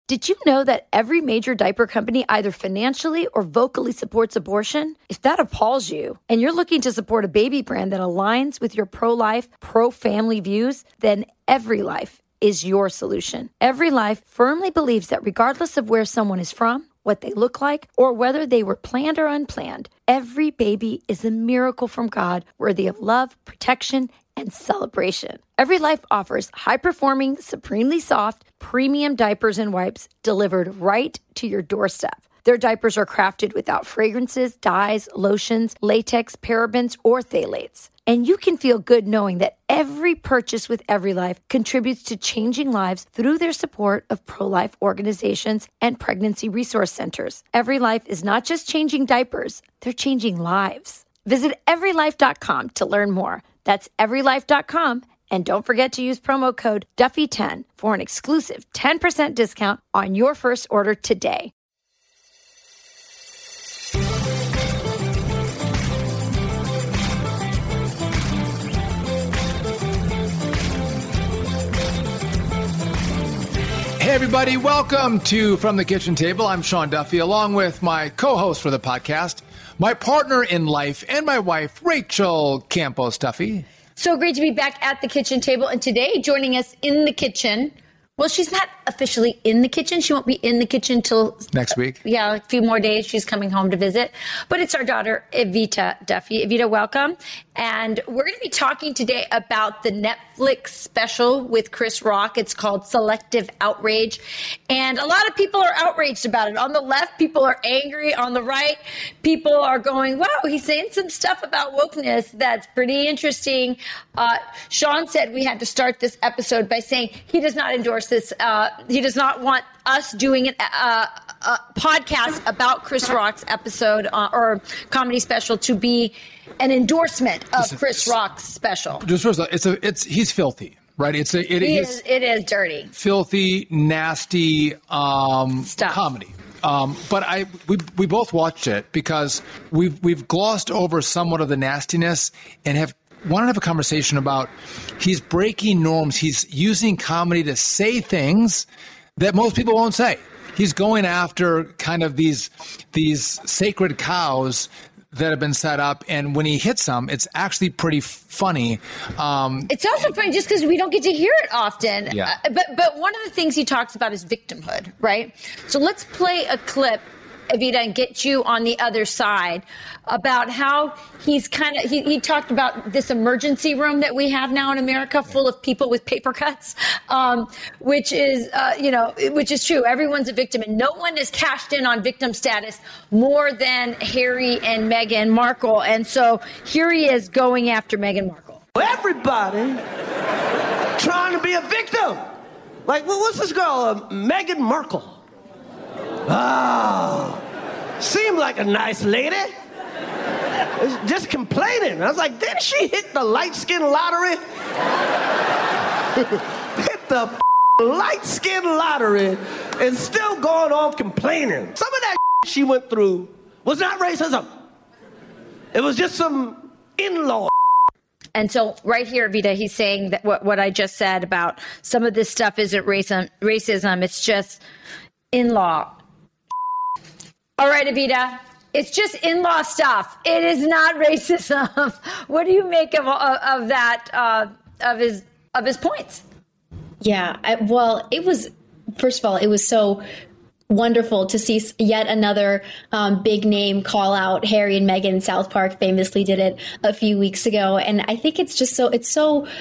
Did you know that every major diaper company either financially or vocally supports abortion? If that appalls you and you're looking to support a baby brand that aligns with your pro-life, pro-family views, then EveryLife is your solution. EveryLife firmly believes that regardless of where someone is from, what they look like, or whether they were planned or unplanned, every baby is a miracle from God worthy of love, protection, and celebration. EveryLife offers high-performing, supremely soft, premium diapers and wipes delivered right to your doorstep. Their diapers are crafted without fragrances, dyes, lotions, latex, parabens, or phthalates. And you can feel good knowing that every purchase with EveryLife contributes to changing lives through their support of pro-life organizations and pregnancy resource centers. EveryLife is not just changing diapers, they're changing lives. Visit everylife.com to learn more. That's everylife.com. And don't forget to use promo code Duffy10 for an exclusive 10% discount on your first order today. Hey, everybody. Welcome to From the Kitchen Table. I'm Sean Duffy, along with my co-host for the podcast, my partner in life, and my wife, Rachel Campos Duffy. So great to be back at the kitchen table. And today, joining us in the kitchen, well, she's not officially in the kitchen. She won't be in the kitchen till next week. Yeah, a few more days. She's coming home to visit. But it's our daughter, Evita Duffy. Evita, welcome. And we're going to be talking today about the Netflix special with Chris Rock. It's called Selective Outrage. And a lot of people are outraged about it. On the left, people are angry. On the right, people are going, wow, he's saying some stuff about wokeness that's pretty interesting. Sean said we had to start this episode by saying he does not endorse this. He does not want us doing a podcast about Chris Rock's episode or comedy special to be an endorsement of Chris Rock's special. Just first, he's filthy, right? It is dirty, filthy, nasty stuff. Comedy. But we both watched it because we've glossed over somewhat of the nastiness and want to have a conversation about he's breaking norms. He's using comedy to say things that most people won't say. He's going after kind of these sacred cows that have been set up, and when he hits them, it's actually pretty funny. It's also funny just because we don't get to hear it often. Yeah. But one of the things he talks about is victimhood, right? So let's play a clip, Evita, and get you on the other side about how he's he talked about this emergency room that we have now in America full of people with paper cuts, which is true. Everyone's a victim, and no one is cashed in on victim status more than Harry and Meghan Markle. And so here he is going after Meghan Markle. Everybody trying to be a victim. Like, what's this girl, Meghan Markle? Seemed like a nice lady. Just complaining. I was like, didn't she hit the light skin lottery? Hit the light skin lottery and still going on complaining. Some of that she went through was not racism. It was just some in-law. And so right here, Evita, he's saying that what I just said about some of this stuff isn't racism. It's just in-law. All right, Evita, it's just in-law stuff. It is not racism. What do you make of that, of his points? Yeah, it was, first of all, it was so wonderful to see yet another big name call out Harry and Meghan. South Park famously did it a few weeks ago. And I think it's just it's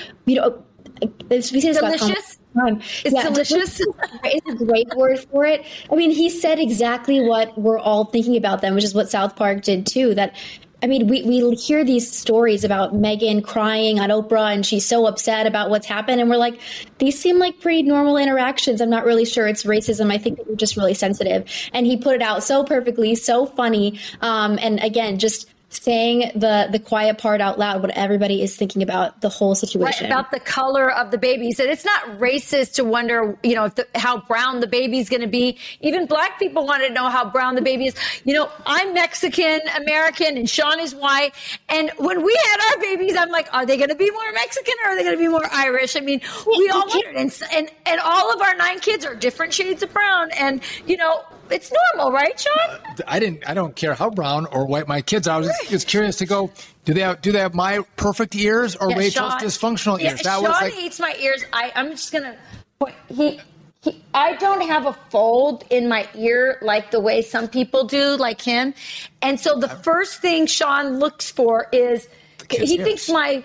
delicious. It's delicious. It's a great word for it. I mean, he said exactly what we're all thinking about them, which is what South Park did too. We hear these stories about Meghan crying on Oprah and she's so upset about what's happened. And we're like, these seem like pretty normal interactions. I'm not really sure it's racism. I think that we're just really sensitive. And he put it out so perfectly, so funny. And again, just saying the quiet part out loud, what everybody is thinking about the whole situation. Right, about the color of the babies. And it's not racist to wonder, if how brown the baby's going to be. Even Black people want to know how brown the baby is. I'm Mexican American and Sean is white. And when we had our babies, I'm like, are they going to be more Mexican or are they going to be more Irish? I mean, we all wondered. And all of our 9 kids are different shades of brown. And, it's normal, right, Sean? I don't care how brown or white my kids are. I was just curious to go, do they have my perfect ears or Rachel's dysfunctional ears? Sean hates my ears. I'm just going to I don't have a fold in my ear like the way some people do, like him. And so the first thing Sean looks for is he thinks my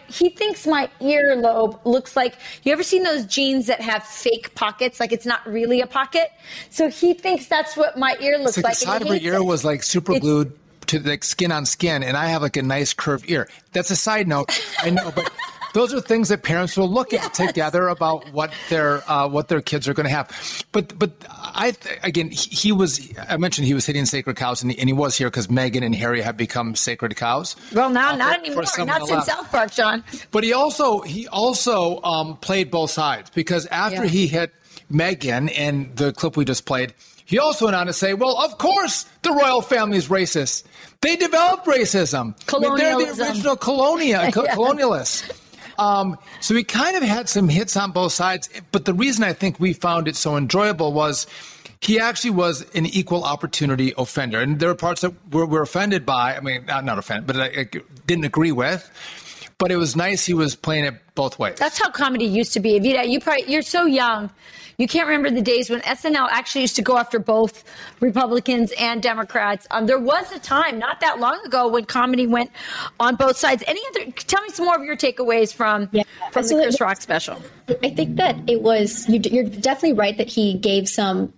earlobe looks like, you ever seen those jeans that have fake pockets? Like it's not really a pocket. So he thinks that's what my ear looks like. The side of her ear was like super glued to like skin on skin, and I have like a nice curved ear. That's a side note. I know, but those are things that parents will look at together about what their kids are going to have. But I mentioned he was hitting sacred cows, and he was here because Meghan and Harry have become sacred cows. Well, now not anymore. Not since South Park, John. But he also played both sides, because after he hit Meghan in the clip we just played, he also went on to say, well, of course the royal family is racist. They developed racism. They're the original colonialists. So we kind of had some hits on both sides. But the reason I think we found it so enjoyable was he actually was an equal opportunity offender. And there were parts that we're offended by. I mean, not offended, but I didn't agree with. But it was nice he was playing it both ways. That's how comedy used to be. Evita, you're so young. You can't remember the days when SNL actually used to go after both Republicans and Democrats. There was a time not that long ago when comedy went on both sides. Tell me some more of your takeaways from the Chris Rock special. I think that it was, you're definitely right that he gave some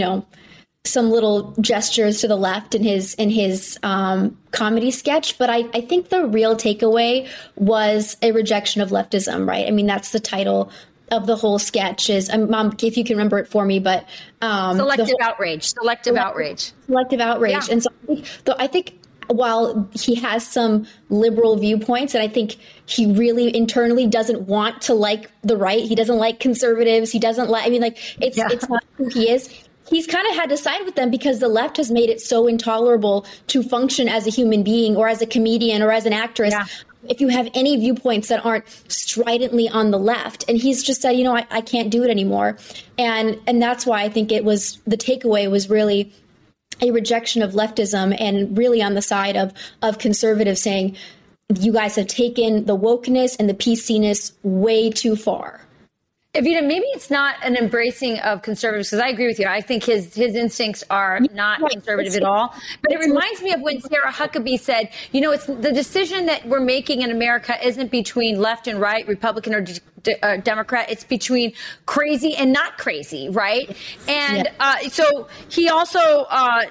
little gestures to the left in his comedy sketch. But I think the real takeaway was a rejection of leftism, right? I mean, that's the title of the whole sketch is, Mom, if you can remember it for me, but selective outrage. Yeah. And so I think while he has some liberal viewpoints, and I think he really internally doesn't want to like the right, he doesn't like conservatives, he doesn't like, it's not who he is. He's kind of had to side with them because the left has made it so intolerable to function as a human being or as a comedian or as an actress. Yeah. If you have any viewpoints that aren't stridently on the left. And he's just said, I can't do it anymore. And that's why I think the takeaway was really a rejection of leftism and really on the side of conservatives saying, you guys have taken the wokeness and the PC-ness way too far. Evita, maybe it's not an embracing of conservatives, because I agree with you. I think his instincts are not conservative at all. But it reminds me of when Sarah Huckabee said, it's the decision that we're making in America isn't between left and right, Republican or Democrat. It's between crazy and not crazy, right? And so he also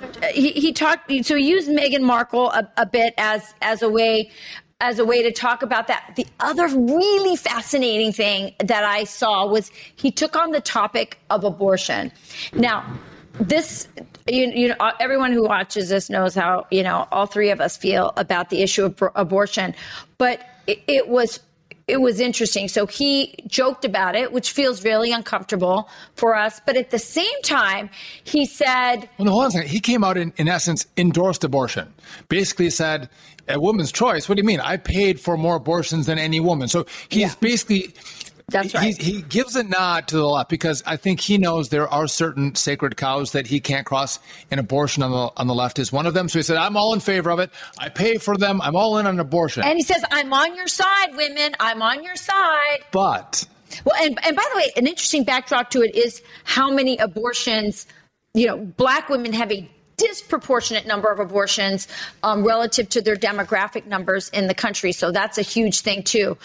he talked. So he used Meghan Markle a bit as a way to talk about that. The other really fascinating thing that I saw was he took on the topic of abortion. Now, this, everyone who watches this knows how, all three of us feel about the issue of abortion. But it was interesting. So he joked about it, which feels really uncomfortable for us. But at the same time, he said... Well, no, hold on a second. He came out, in essence, endorsed abortion. Basically said, a woman's choice. What do you mean? I paid for more abortions than any woman. So he's basically... That's right. He gives a nod to the left because I think he knows there are certain sacred cows that he can't cross, and abortion on the left is one of them. So he said, I'm all in favor of it. I pay for them. I'm all in on abortion. And he says, I'm on your side, women. I'm on your side. But... Well, and by the way, an interesting backdrop to it is how many abortions, Black women have a disproportionate number of abortions relative to their demographic numbers in the country. So that's a huge thing, too.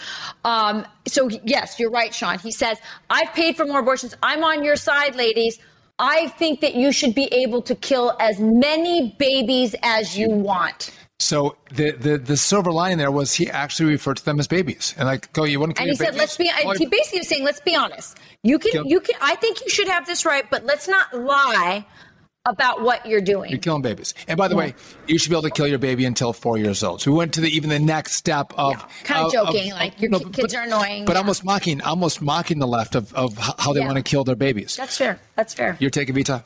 So, yes, you're right, Sean. He says, I've paid for more abortions. I'm on your side, ladies. I think that you should be able to kill as many babies as you want. So the silver lining there was he actually referred to them as babies, and you want to kill your babies? And he said, he basically was saying, let's be honest. You can. I think you should have this right, but let's not lie about what you're doing. You're killing babies. And by the way, you should be able to kill your baby until 4 years old. So we went to even the next step of kind of joking, your kids are annoying. But almost mocking the left of how they want to kill their babies. That's fair. Your take, Evita?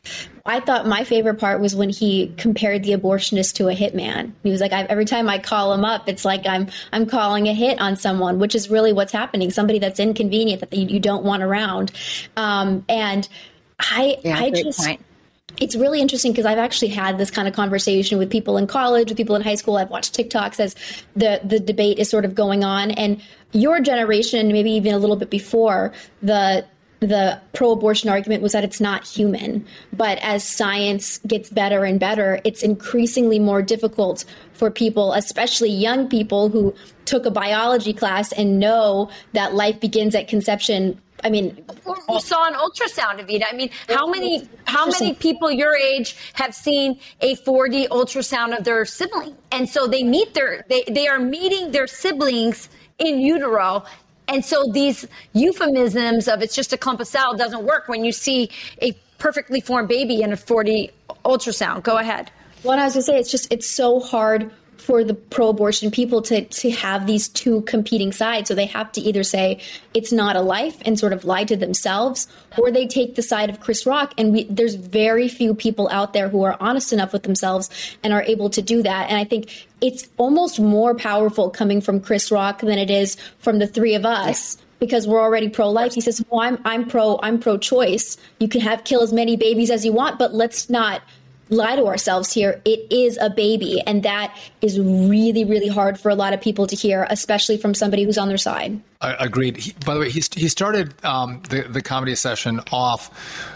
I thought my favorite part was when he compared the abortionist to a hitman. He was like, every time I call him up, it's like I'm calling a hit on someone, which is really what's happening. Somebody that's inconvenient that you don't want around. And I just. Point. It's really interesting because I've actually had this kind of conversation with people in college, with people in high school. I've watched TikToks as the debate is sort of going on. And your generation, maybe even a little bit before, the pro-abortion argument was that it's not human. But as science gets better and better, it's increasingly more difficult for people, especially young people who took a biology class and know that life begins at conception. I mean, who saw an ultrasound, Evita? I mean, how many people your age have seen a 4D ultrasound of their sibling? And so they are meeting their siblings in utero. And so these euphemisms of it's just a clump of cell doesn't work when you see a perfectly formed baby in a 4D ultrasound. Go ahead. Well, I was going to say, it's so hard for the pro-abortion people to have these two competing sides. So they have to either say it's not a life and sort of lie to themselves, or they take the side of Chris Rock. And there's very few people out there who are honest enough with themselves and are able to do that. And I think it's almost more powerful coming from Chris Rock than it is from the three of us. Yeah. Because we're already pro-life. He says, well, I'm pro-choice. You can kill as many babies as you want, but let's not lie to ourselves here. It is a baby. And that is really, really hard for a lot of people to hear, especially from somebody who's on their side. Agreed. By the way, he started the comedy session off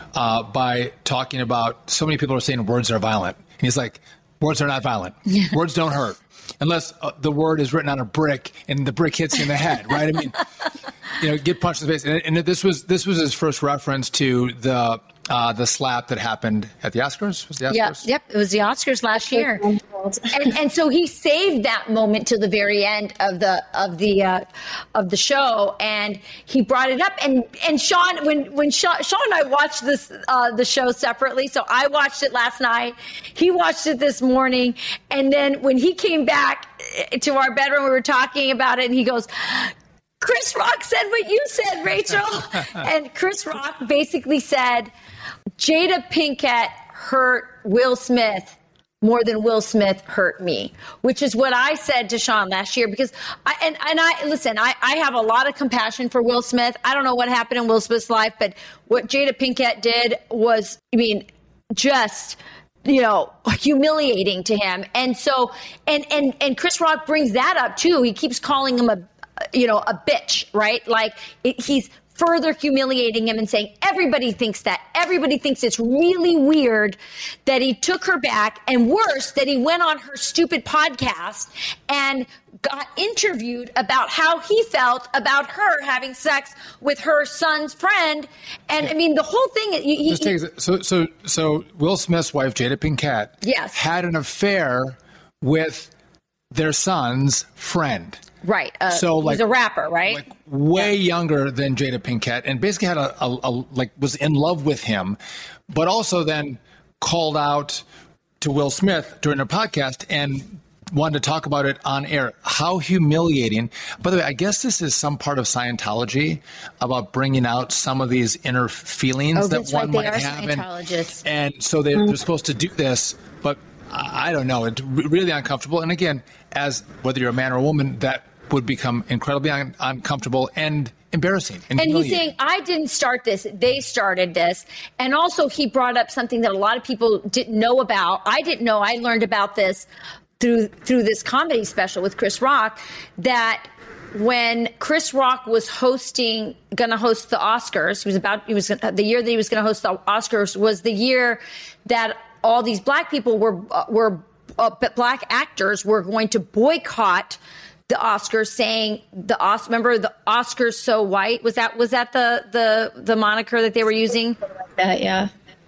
by talking about so many people are saying words are violent. And he's like, words are not violent. Words don't hurt. Unless the word is written on a brick and the brick hits you in the head, right? I mean, get punched in the face. And this was his first reference to the slap that happened at the Oscars. Was the Oscars? Yep. It was the Oscars last year, and so he saved that moment to the very end of the show, and he brought it up. And Sean, when Sean and I watched the show separately, so I watched it last night, he watched it this morning, and then when he came back to our bedroom, we were talking about it, and he goes, Chris Rock said what you said, Rachel. And Chris Rock basically said, Jada Pinkett hurt Will Smith more than Will Smith hurt me, which is what I said to Sean last year, because I have a lot of compassion for Will Smith. I don't know what happened in Will Smith's life, but what Jada Pinkett did was, just humiliating to him. And so, and Chris Rock brings that up too. He keeps calling him a bitch, right? Like he's further humiliating him and saying everybody thinks that. Everybody thinks it's really weird that he took her back, and worse, that he went on her stupid podcast and got interviewed about how he felt about her having sex with her son's friend. And the whole thing. So Will Smith's wife, Jada Pinkett, had an affair with their son's friend. Right. He's a rapper, right? Like way younger than Jada Pinkett, and basically had was in love with him, but also then called out to Will Smith during a podcast and wanted to talk about it on air. How humiliating. By the way, I guess this is some part of Scientology about bringing out some of these inner feelings that one might have. And so they're supposed to do this, but I don't know. It's really uncomfortable. And again, as whether you're a man or a woman, that would become incredibly uncomfortable and embarrassing. And he's saying, I didn't start this. They started this. And also he brought up something that a lot of people didn't know about. I didn't know. I learned about this through this comedy special with Chris Rock, that when Chris Rock was going to host the Oscars, the year that he was going to host the Oscars was the year that all these black people black actors were going to boycott the Oscars, saying remember the Oscars so white? Was that the moniker that they were using? Yeah.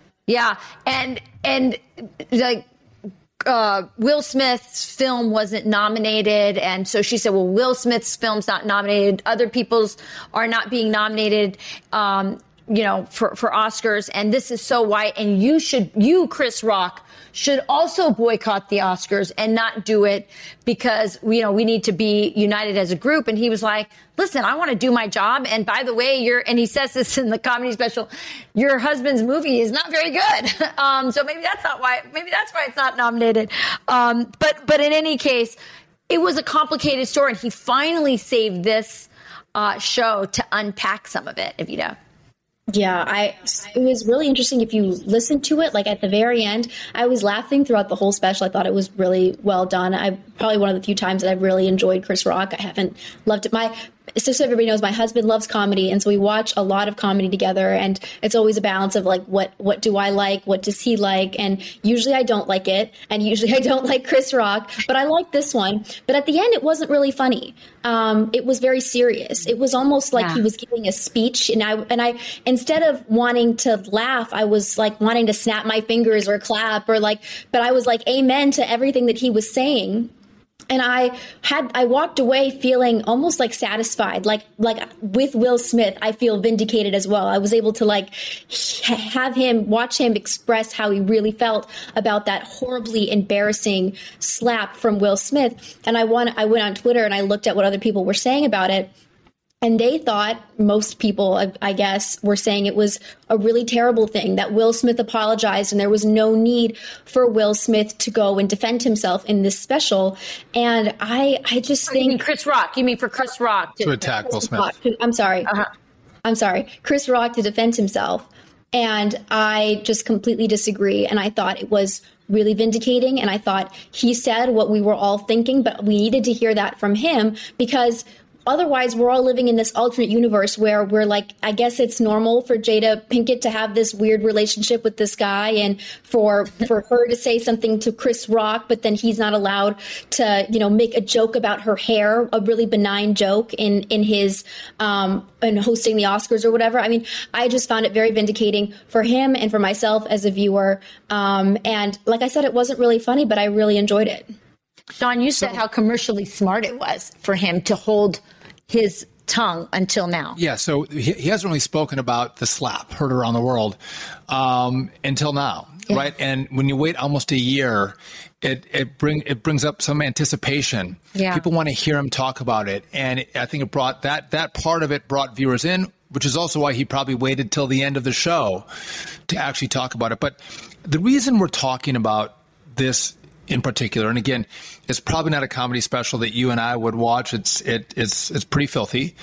And like Will Smith's film wasn't nominated, and so she said, well, Will Smith's film's not nominated, other people's are not being nominated. for Oscars, and this is so white, and you, Chris Rock, should also boycott the Oscars and not do it because, we need to be united as a group. And he was like, listen, I want to do my job. And by the way, and he says this in the comedy special, your husband's movie is not very good. So maybe that's why it's not nominated. But in any case, it was a complicated story. And he finally saved this show to unpack some of it, if you know. Yeah, it was really interesting. If you listen to it, like at the very end, I was laughing throughout the whole special. I thought it was really well done. Probably one of the few times that I've really enjoyed Chris Rock. I haven't loved it. So everybody knows my husband loves comedy, and so we watch a lot of comedy together, and it's always a balance of like, what do I like? What does he like? And usually I don't like it, and usually I don't like Chris Rock, but I like this one. But at the end, it wasn't really funny. It was very serious. It was almost like he was giving a speech, and I instead of wanting to laugh, I was like wanting to snap my fingers or clap but I was like amen to everything that he was saying. And I walked away feeling almost like satisfied, like with Will Smith, I feel vindicated as well. I was able to watch him express how he really felt about that horribly embarrassing slap from Will Smith. And I went on Twitter and I looked at what other people were saying about it. And they thought, most people, I guess, were saying it was a really terrible thing, that Will Smith apologized and there was no need for Will Smith to go and defend himself in this special. And I just think... You mean Chris Rock? You mean for Chris Rock to attack Will Smith? I'm sorry. I'm sorry. Chris Rock to defend himself. And I just completely disagree. And I thought it was really vindicating. And I thought he said what we were all thinking, but we needed to hear that from him, because otherwise, we're all living in this alternate universe where we're like, I guess it's normal for Jada Pinkett to have this weird relationship with this guy, and for her to say something to Chris Rock, but then he's not allowed to, make a joke about her hair, a really benign joke in his in hosting the Oscars or whatever. I mean, I just found it very vindicating for him and for myself as a viewer. And like I said, it wasn't really funny, but I really enjoyed it. Dawn, you said how commercially smart it was for him to hold his tongue until now. Yeah, so he hasn't really spoken about the slap heard around the world until now, right? And when you wait almost a year, it brings up some anticipation. Yeah. People want to hear him talk about it, and I think it brought that part of it brought viewers in, which is also why he probably waited till the end of the show to actually talk about it. But the reason we're talking about this in particular, and again, it's probably not a comedy special that you and I would watch. It's pretty filthy.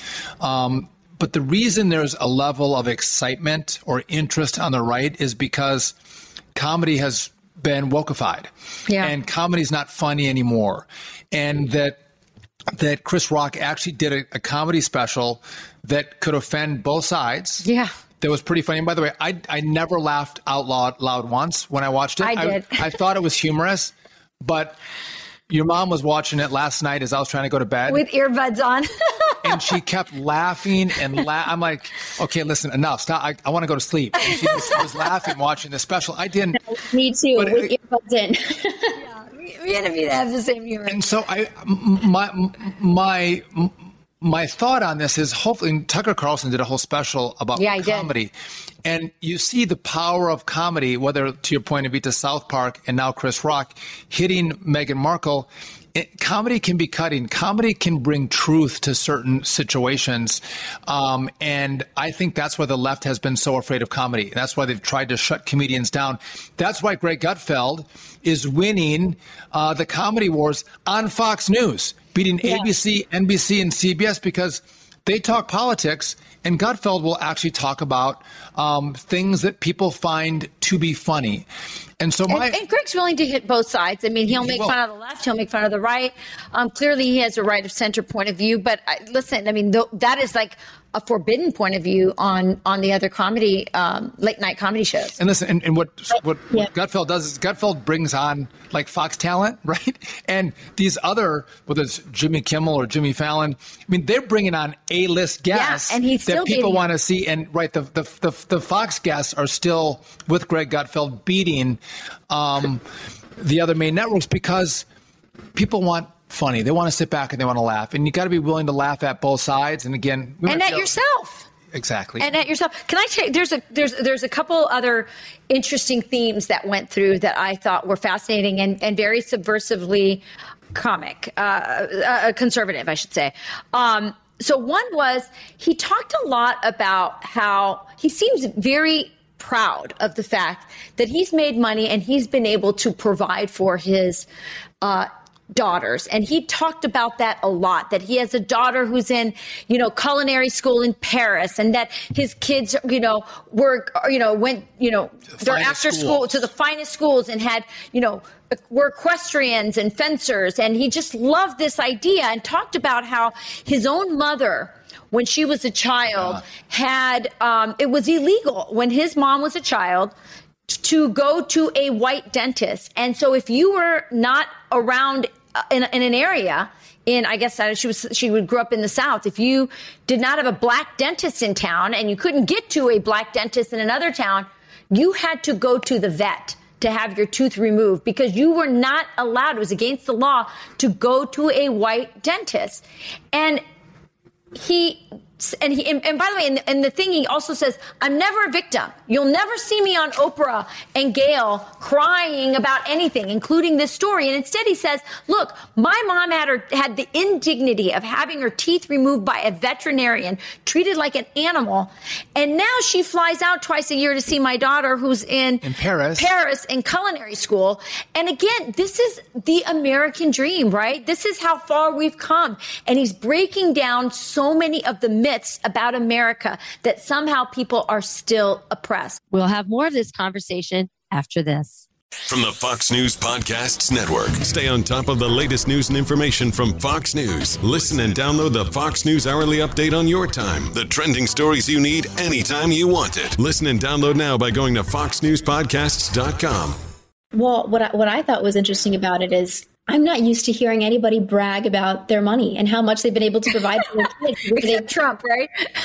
But the reason there's a level of excitement or interest on the right is because comedy has been wokeified, and comedy is not funny anymore, and that Chris Rock actually did a comedy special that could offend both sides. Yeah. That was pretty funny. And by the way, I never laughed out loud once when I watched it. I did. I thought it was humorous. But your mom was watching it last night as I was trying to go to bed. With earbuds on. And she kept laughing and I'm like, okay, listen, enough. Stop. I want to go to sleep. And she was laughing watching the special. I didn't. Me too, with earbuds in. We had to have the same humor. And so my thought on this is, hopefully, Tucker Carlson did a whole special about comedy. Did. And you see the power of comedy, whether, to your point of view, to South Park and now Chris Rock hitting Meghan Markle. Comedy can be cutting. Comedy can bring truth to certain situations. And I think that's why the left has been so afraid of comedy. That's why they've tried to shut comedians down. That's why Greg Gutfeld is winning the comedy wars on Fox News, beating ABC, NBC, and CBS, because they talk politics, and Gutfeld will actually talk about things that people find to be funny. And so and Greg's willing to hit both sides. I mean, he'll make fun of the left, he'll make fun of the right. Clearly, he has a right of center point of view. But listen, I mean, that is like a forbidden point of view on the other comedy, late night comedy shows. And listen, and what Gutfeld does is Gutfeld brings on like Fox talent, right? And these other, whether it's Jimmy Kimmel or Jimmy Fallon, I mean, they're bringing on A-list guests and he's that people want to see. And the Fox guests are still with Greg Gutfeld beating the other main networks, because people want funny. They want to sit back and they want to laugh, and you got to be willing to laugh at both sides. And again, and at yourself. Exactly. And at yourself. Can I take, there's a couple other interesting themes that went through that I thought were fascinating and very subversively conservative, I should say. So one was, he talked a lot about how he seems very proud of the fact that he's made money and he's been able to provide for his daughters. And he talked about that a lot, that he has a daughter who's in, culinary school in Paris, and that his kids, went, they're after school to the finest schools and had, were equestrians and fencers. And he just loved this idea and talked about how his own mother, when she was a child, had, it was illegal when his mom was a child to go to a white dentist. And so if you were not around in an area, I guess she grew up in the South. If you did not have a black dentist in town and you couldn't get to a black dentist in another town, you had to go to the vet to have your tooth removed because you were not allowed. It was against the law to go to a white dentist. And by the way, and the thing he also says, I'm never a victim. You'll never see me on Oprah and Gayle crying about anything, including this story. And instead he says, look, my mom had the indignity of having her teeth removed by a veterinarian, treated like an animal. And now she flies out twice a year to see my daughter who's in Paris in culinary school. And again, this is the American dream, right? This is how far we've come. And he's breaking down so many of the myths about America that somehow people are still oppressed. We'll have more of this conversation after this. From the Fox News Podcasts Network. Stay on top of the latest news and information from Fox News. Listen and download the Fox News Hourly Update on your time. The trending stories you need anytime you want it. Listen and download now by going to foxnewspodcasts.com. Well, what I thought was interesting about it is I'm not used to hearing anybody brag about their money and how much they've been able to provide for their kids. Except Trump, right?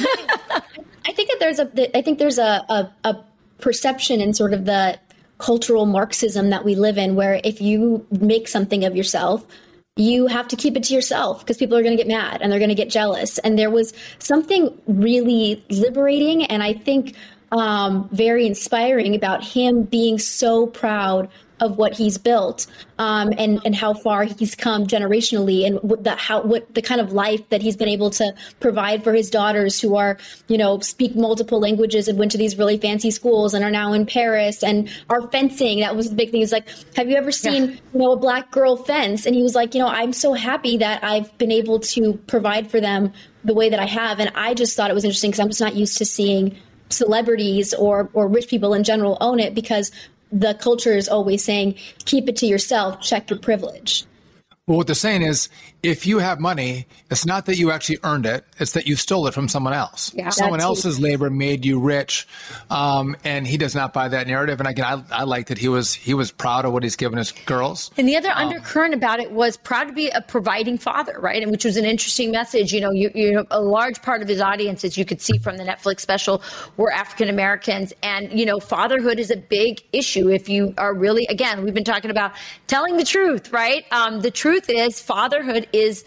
I think that there's a perception in sort of the cultural Marxism that we live in, where if you make something of yourself, you have to keep it to yourself because people are going to get mad and they're going to get jealous. And there was something really liberating and I think very inspiring about him being so proud of what he's built and how far he's come generationally and what the kind of life that he's been able to provide for his daughters who are, speak multiple languages and went to these really fancy schools and are now in Paris and are fencing. That was the big thing. He's like, have you ever seen, a black girl fence? And he was like, I'm so happy that I've been able to provide for them the way that I have. And I just thought it was interesting because I'm just not used to seeing celebrities or rich people in general own it because the culture is always saying, keep it to yourself, check your privilege. Well, what they're saying is, if you have money, it's not that you actually earned it. It's that you stole it from someone else. Yeah, someone else's labor made you rich. And he does not buy that narrative. And again, I like that he was proud of what he's given his girls. And the other undercurrent about it was proud to be a providing father, right? And which was an interesting message. You a large part of his audience, as you could see from the Netflix special, were African Americans. And, fatherhood is a big issue. If you are really, again, we've been talking about telling the truth, right? The truth is fatherhood is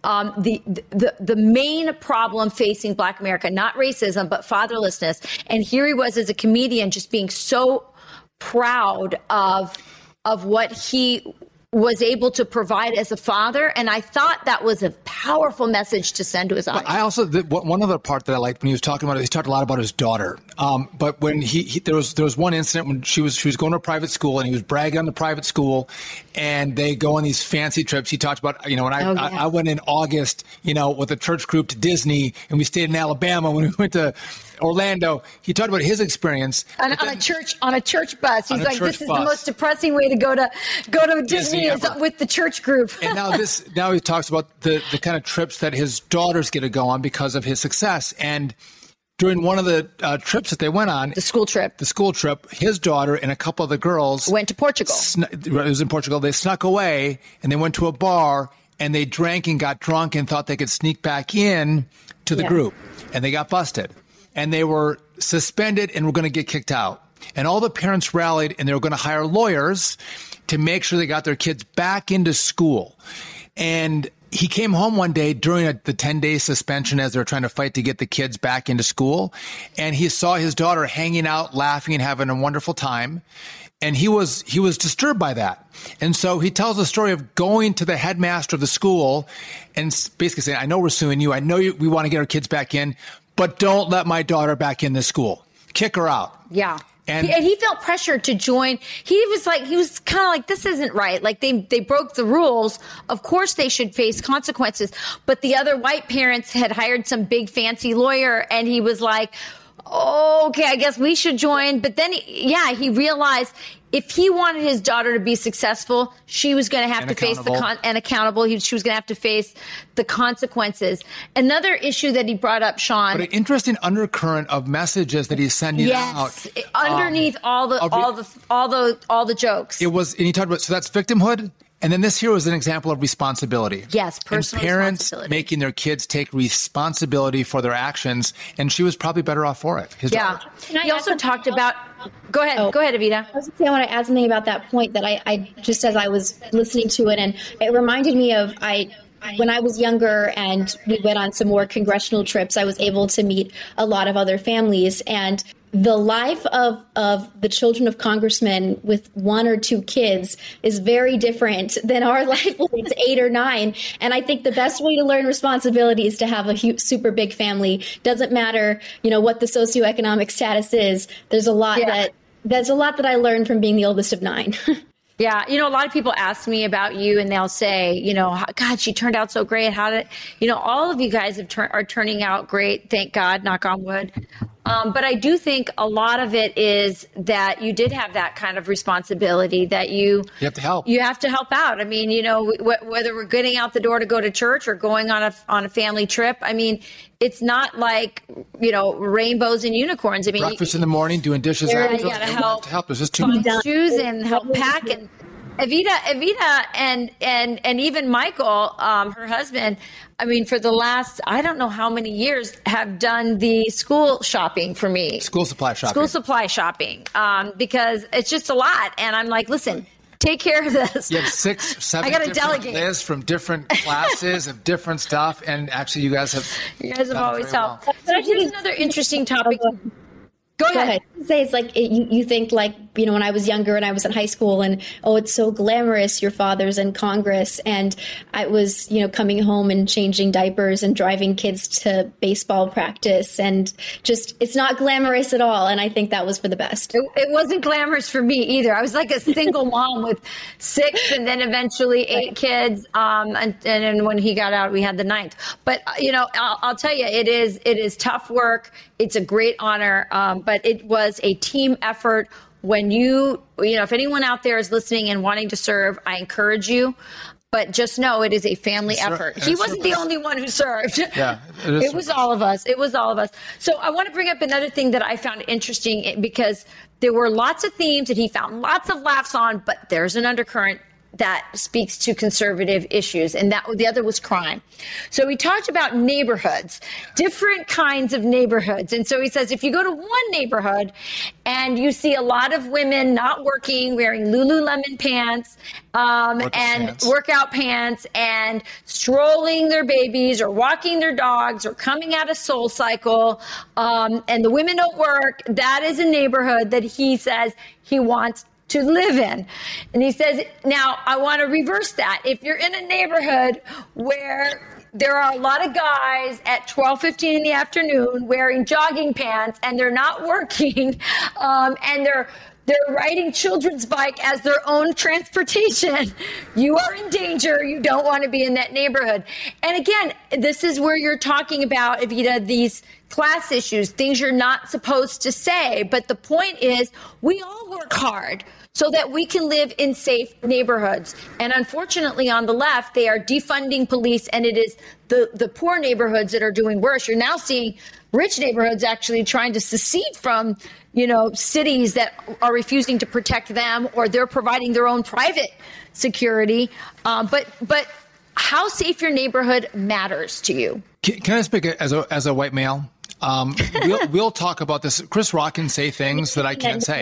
the main problem facing Black America, not racism, but fatherlessness. And here he was as a comedian just being so proud of what he was able to provide as a father. And I thought that was a powerful message to send to his audience. I also, one other part that I liked when he was talking about it, he talked a lot about his daughter. But when there was one incident when she was going to a private school and he was bragging on the private school and they go on these fancy trips. He talked about, when I went in August, with a church group to Disney and we stayed in Alabama when we went to Orlando. He talked about his experience on a church bus. He's like, this is the most depressing way to go to Disney is with the church group. And now he talks about the kind of trips that his daughters get to go on because of his success. And during one of the trips that they went on, the school trip, his daughter and a couple of the girls went to Portugal. It was in Portugal. They snuck away and they went to a bar and they drank and got drunk and thought they could sneak back in to the group, and they got busted. And they were suspended and were going to get kicked out. And all the parents rallied and they were going to hire lawyers to make sure they got their kids back into school. And he came home one day during the 10-day suspension as they were trying to fight to get the kids back into school. And he saw his daughter hanging out, laughing and having a wonderful time. And he was disturbed by that. And so he tells the story of going to the headmaster of the school and basically saying, I know we're suing you. I know we want to get our kids back in, but don't let my daughter back in this school. Kick her out. Yeah. And he felt pressured to join. He was kind of like, this isn't right. Like they broke the rules. Of course they should face consequences. But the other white parents had hired some big fancy lawyer, and he was like, oh, okay, I guess we should join. But then, he realized if he wanted his daughter to be successful, she was going to have to face she was going to have to face the consequences. Another issue that he brought up, Sean. But an interesting undercurrent of messages that he's sending out. Yes, underneath all the jokes. It was, and he talked about, so that's victimhood. And then this here was an example of responsibility. Yes, personal and parents responsibility. Making their kids take responsibility for their actions, and she was probably better off for it. He also talked about. Go ahead, Evita. I was going to say, I want to add something about that point that I just as I was listening to it, and it reminded me of when I was younger and we went on some more congressional trips, I was able to meet a lot of other families, and the life of the children of congressmen with 1 or 2 kids is very different than our life when it's 8 or 9. And I think the best way to learn responsibility is to have a super big family. Doesn't matter, what the socioeconomic status is. There's a lot that I learned from being the oldest of 9. Yeah. A lot of people ask me about you, and they'll say, God, she turned out so great. How did, all of you guys are turning out great. Thank God, knock on wood. But I do think a lot of it is that you did have that kind of responsibility that you have to help. You have to help out. I mean, whether we're getting out the door to go to church or going on a family trip. I mean, it's not like, rainbows and unicorns. I mean, breakfast in the morning, doing dishes. You got to help. There's just too much. Shoes and help pack. And Evita and even Michael, her husband, I mean, for the last, I don't know how many years, have done the school shopping for me. School supply shopping. Because it's just a lot. And I'm like, listen, take care of this. You have 6, 7 I gotta different delegate. lists from different classes of different stuff. And actually, you guys have always helped. Well. So here's another interesting topic. Go ahead. Say it's like you think like when I was younger and I was in high school and it's so glamorous, your father's in Congress, and I was coming home and changing diapers and driving kids to baseball practice, and just it's not glamorous at all. And I think that was for the best. It wasn't glamorous for me either. I was like a single mom with 6 and then eventually 8 kids. And then when he got out, we had the 9th. But I'll tell you, it is tough work. It's a great honor. But it was a team effort. When if anyone out there is listening and wanting to serve, I encourage you. But just know it is a family effort. He wasn't the only one who served. Yeah, it was all of us. It was all of us. So I want to bring up another thing that I found interesting, because there were lots of themes that he found lots of laughs on, but there's an undercurrent that speaks to conservative issues, and that the other was crime. So we talked about neighborhoods, different kinds of neighborhoods. And so he says, if you go to one neighborhood and you see a lot of women not working, wearing Lululemon pants workout pants and strolling their babies or walking their dogs or coming out of Soul Cycle, and the women don't work, that is a neighborhood that he says he wants to live in. And he says, now I want to reverse that. If you're in a neighborhood where there are a lot of guys at 12:15 in the afternoon wearing jogging pants and they're not working, and they're riding children's bike as their own transportation, you are in danger. You don't want to be in that neighborhood. And again, this is where you're talking about, Evita, these class issues, things you're not supposed to say. But the point is, we all work hard so that we can live in safe neighborhoods. And unfortunately, on the left, they are defunding police, and it is the poor neighborhoods that are doing worse. You're now seeing rich neighborhoods actually trying to secede from, cities that are refusing to protect them, or they're providing their own private security. But how safe your neighborhood matters to you. Can I speak as a white male? We'll talk about this. Chris Rock can say things that I can't say.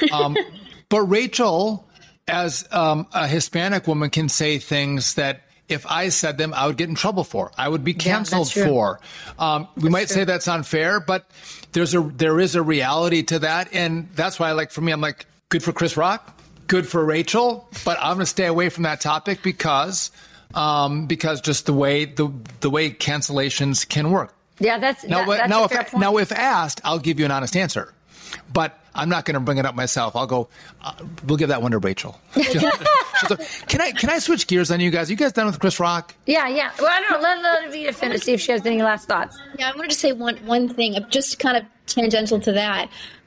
But Rachel, as a Hispanic woman, can say things that if I said them, I would get in trouble for. I would be canceled that's true. for. We might say that's unfair, but there is a reality to that. And that's why, like, for me, I'm like, good for Chris Rock, good for Rachel, but I'm going to stay away from that topic because just the way cancellations can work. Yeah, that's a fair point. Now, if asked, I'll give you an honest answer, but I'm not going to bring it up myself. I'll go. We'll give that one to Rachel. Can I switch gears on you guys? Are you guys done with Chris Rock? Yeah. Well, I don't know. Let Evita finish. See if she has any last thoughts. Yeah, I wanted to say one thing, just kind of tangential to that.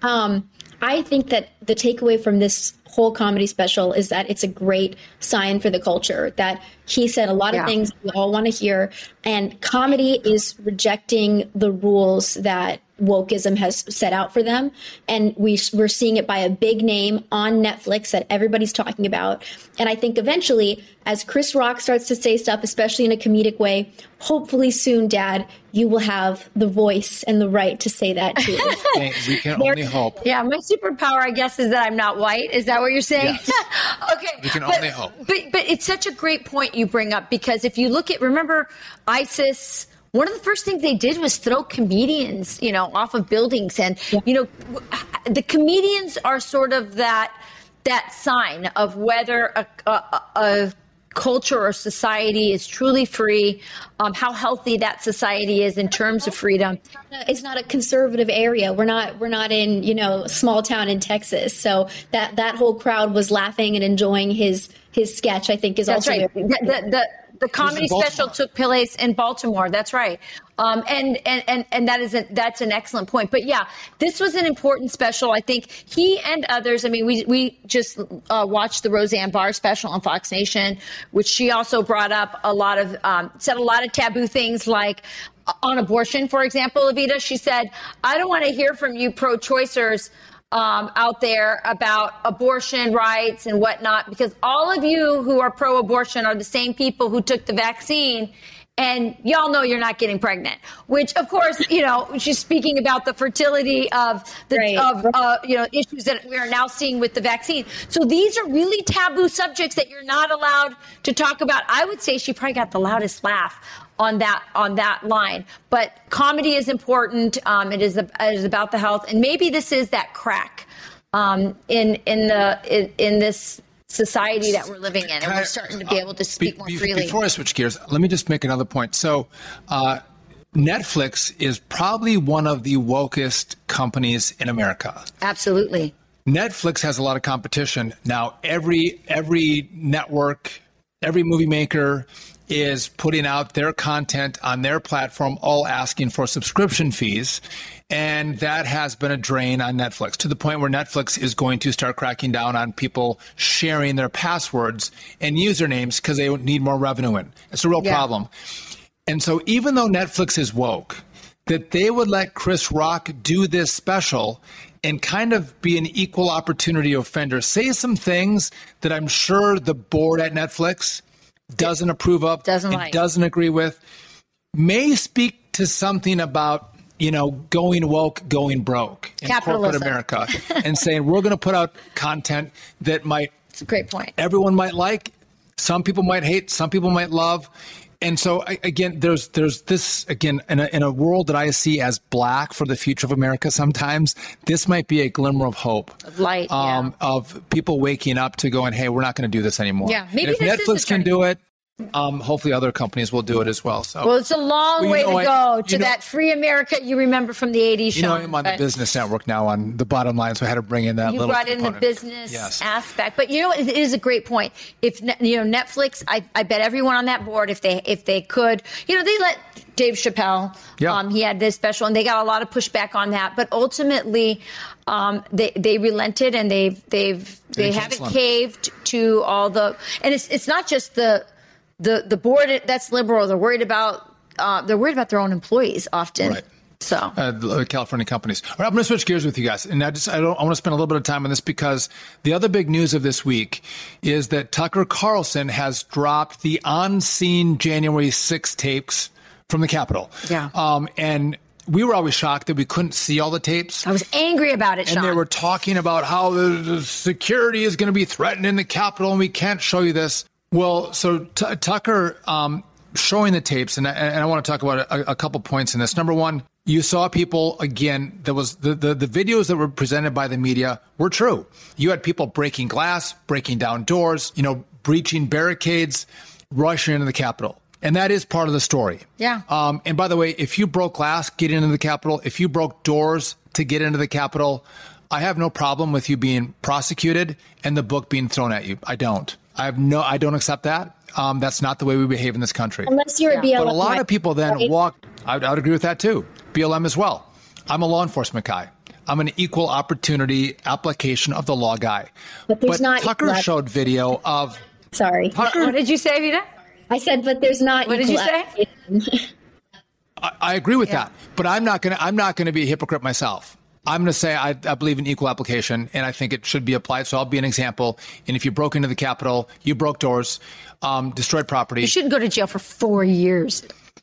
I think that the takeaway from this whole comedy special is that it's a great sign for the culture, that he said a lot of things we all want to hear, and comedy is rejecting the rules that wokeism has set out for them. And we're seeing it by a big name on Netflix that everybody's talking about. And I think eventually, as Chris Rock starts to say stuff, especially in a comedic way, hopefully soon, Dad, you will have the voice and the right to say that too. We can only hope. Yeah, my superpower, I guess, is that I'm not white. Is that what you're saying? Yes. Okay. We can only hope. But it's such a great point you bring up, because if you look at, remember ISIS, one of the first things they did was throw comedians, off of buildings. And, the comedians are sort of that sign of whether a culture or society is truly free, how healthy that society is in terms of freedom. It's not a conservative area. We're not in, a small town in Texas. So that whole crowd was laughing and enjoying his sketch, I think, is That's also right. The comedy special took place in Baltimore. That's right. And that's an excellent point. But yeah, this was an important special. I think he and others, we just watched the Roseanne Barr special on Fox Nation, which she also brought up said a lot of taboo things, like on abortion, for example, Evita. She said, I don't want to hear from you pro-choicers out there about abortion rights and whatnot, because all of you who are pro-abortion are the same people who took the vaccine, and y'all know you're not getting pregnant. Which, of course, she's speaking about the fertility of issues that we are now seeing with the vaccine. So these are really taboo subjects that you're not allowed to talk about. I would say she probably got the loudest laugh on that line. But comedy is important. It is about the health, and maybe this is that crack in this society that we're living in, and we're starting to be able to speak more freely. Before I switch gears, let me just make another point. So Netflix is probably one of the wokest companies in America. Absolutely. Netflix has a lot of competition. Now, every network, every movie maker is putting out their content on their platform, all asking for subscription fees. And that has been a drain on Netflix, to the point where Netflix is going to start cracking down on people sharing their passwords and usernames because they need more revenue in. It's a real problem. And so even though Netflix is woke, that they would let Chris Rock do this special and kind of be an equal opportunity offender, say some things that I'm sure the board at Netflix doesn't approve of, doesn't agree with, may speak to something about, going woke, going broke in corporate America, and saying we're going to put out content that it's a great point. Everyone might like, some people might hate, some people might love. And so again, there's this, again, in a world that I see as black for the future of America, sometimes this might be a glimmer of hope, light, of people waking up to going, hey, we're not going to do this anymore. Yeah, maybe and if Netflix can do it, hopefully other companies will do it as well. So, well, it's a long way to go to that free America you remember from the 80s, Sean. I'm on the business network now on the bottom line, so I had to bring in that little component. You brought in the business aspect. But, it is a great point. If, Netflix, I bet everyone on that board, if they could, they let Dave Chappelle, he had this special, and they got a lot of pushback on that. But ultimately, they relented, and they haven't caved to all the, and it's not just the board that's liberal. They're worried about their own employees often. Right. So California companies. All right, I'm going to switch gears with you guys, and I want to spend a little bit of time on this, because the other big news of this week is that Tucker Carlson has dropped the on-scene January 6 tapes from the Capitol. Yeah. And we were always shocked that we couldn't see all the tapes. I was angry about it, Sean. And they were talking about how the security is going to be threatened in the Capitol, and we can't show you this. Well, so Tucker showing the tapes, and I want to talk about a couple points in this. Number one, you saw people, again, there was the videos that were presented by the media were true. You had people breaking glass, breaking down doors, breaching barricades, rushing into the Capitol. And that is part of the story. Yeah. And by the way, if you broke glass, get into the Capitol, if you broke doors to get into the Capitol, I have no problem with you being prosecuted and the book being thrown at you. I don't. I don't accept that. That's not the way we behave in this country. Unless you're a BLM. But a lot of people then walk. I would agree with that too. BLM as well. I'm a law enforcement guy. I'm an equal opportunity application of the law guy. But there's not. Tucker showed video of. Sorry. Tucker, what did you say, Vita? I said, but there's not. What did you say? I agree with that, but I'm not gonna be a hypocrite myself. I'm going to say I believe in equal application, and I think it should be applied. So I'll be an example. And if you broke into the Capitol, you broke doors, destroyed property. You shouldn't go to jail for 4 years.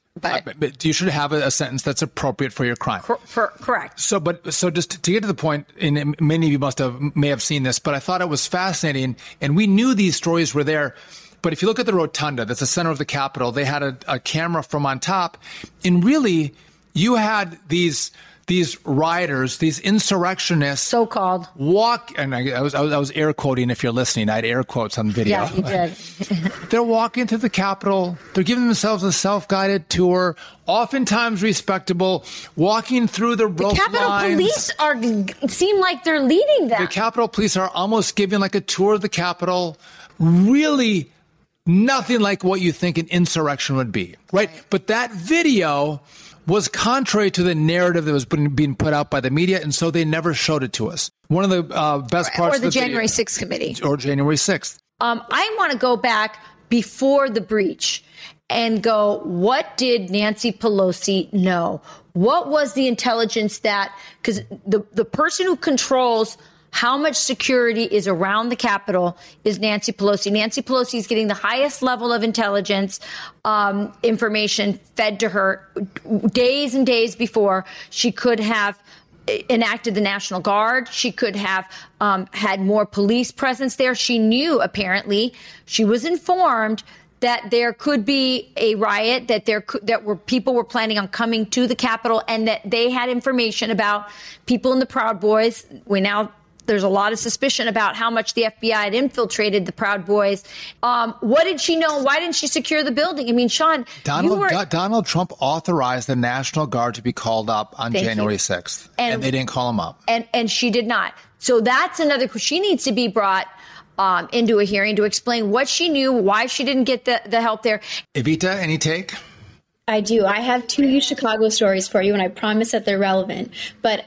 But you should have a sentence that's appropriate for your crime. Correct. So just to get to the point, and many of you may have seen this, but I thought it was fascinating, and we knew these stories were there. But if you look at the rotunda, that's the center of the Capitol, they had a camera from on top, and really, you had these rioters, these insurrectionists, so-called, walk, and I was air quoting. If you're listening, I had air quotes on video. Yeah, you did. They're walking to the Capitol. They're giving themselves a self-guided tour, oftentimes respectable, walking through the rope lines. The Capitol Police seem like they're leading them. The Capitol Police are almost giving like a tour of the Capitol. Really, nothing like what you think an insurrection would be, right? But that video was contrary to the narrative that was being put out by the media, and so they never showed it to us. One of the best parts of the January 6th committee. Or January 6th. I want to go back before the breach and go, what did Nancy Pelosi know? What was the intelligence that, because the person who controls how much security is around the Capitol is Nancy Pelosi. Nancy Pelosi is getting the highest level of intelligence information fed to her days and days before. She could have enacted the National Guard. She could have had more police presence there. She knew, apparently, she was informed that there could be a riot, that people were planning on coming to the Capitol, and that they had information about people in the Proud Boys. There's a lot of suspicion about how much the FBI had infiltrated the Proud Boys. What did she know? Why didn't she secure the building? I mean, Sean, Donald Trump authorized the National Guard to be called up on January 6th, and they didn't call him up. And she did not. So that's another. She needs to be brought into a hearing to explain what she knew, why she didn't get the help there. Evita, any take? I do. I have 2 Chicago stories for you, and I promise that they're relevant. But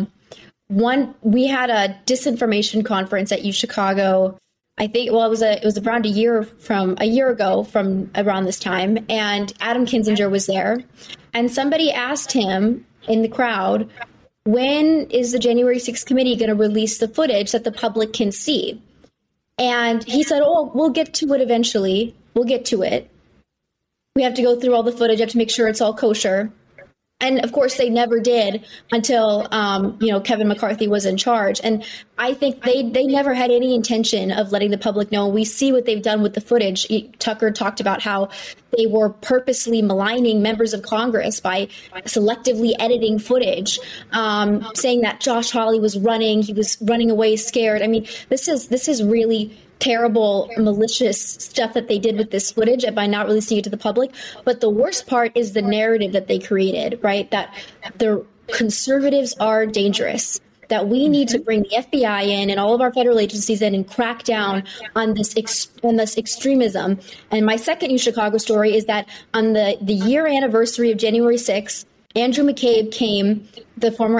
one, we had a disinformation conference at UChicago. I think, well, it was around a year ago from around this time, and Adam Kinzinger was there, and somebody asked him in the crowd, when is the January 6th committee going to release the footage that the public can see? And he said, oh, we'll get to it eventually. We'll get to it. We have to go through all the footage. I have to make sure it's all kosher. And of course, they never did until, Kevin McCarthy was in charge. And I think they never had any intention of letting the public know. We see what they've done with the footage. Tucker talked about how they were purposely maligning members of Congress by selectively editing footage, saying that Josh Hawley was running. He was running away scared. I mean, this is really terrible, malicious stuff that they did with this footage by not releasing it to the public. But the worst part is the narrative that they created, right? That the conservatives are dangerous, that we need to bring the FBI in and all of our federal agencies in and crack down on this extremism. And my second Chicago story is that on the year anniversary of January 6th, Andrew McCabe came, the former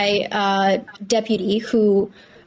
FBI deputy who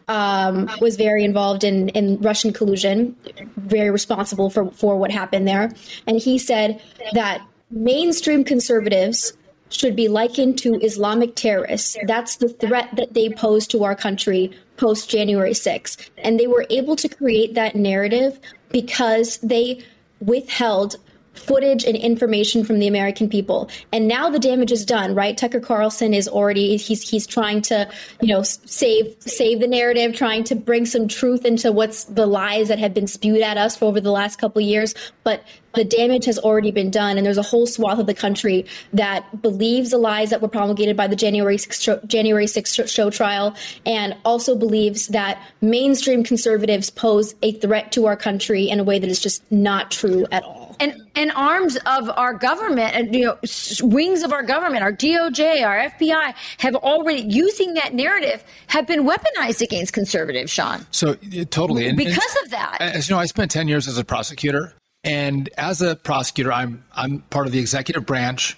was very involved in Russian collusion, very responsible for what happened there. And he said that mainstream conservatives should be likened to Islamic terrorists. That's the threat that they pose to our country post January 6th. And they were able to create that narrative because they withheld footage and information from the American people. And now the damage is done, right? Tucker Carlson is already, he's trying to, save the narrative, trying to bring some truth into what's the lies that have been spewed at us for over the last couple of years. But the damage has already been done. And there's a whole swath of the country that believes the lies that were promulgated by the January 6th show trial, and also believes that mainstream conservatives pose a threat to our country in a way that is just not true at all. And arms of our government, wings of our government, our DOJ, our FBI, have already, using that narrative, have been weaponized against conservatives, Sean. So totally. And, because of that. As you know, I spent 10 years as a prosecutor. And as a prosecutor, I'm part of the executive branch,